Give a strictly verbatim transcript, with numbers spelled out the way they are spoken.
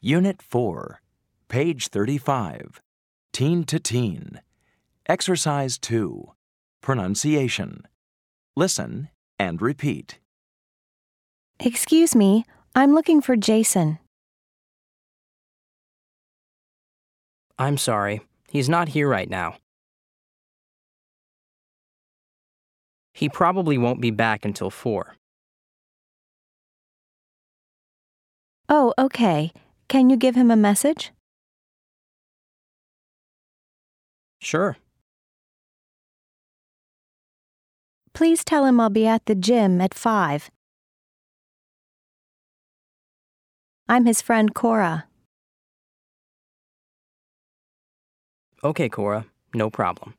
Unit four, page thirty-five, Teen to Teen. Exercise two, Pronunciation. Listen and repeat. Excuse me, I'm looking for Jason. I'm sorry, he's not here right now. He probably won't be back until four. Oh, okay. Can you give him a message? Sure. Please tell him I'll be at the gym at five. I'm his friend Cora. Okay, Cora, no problem.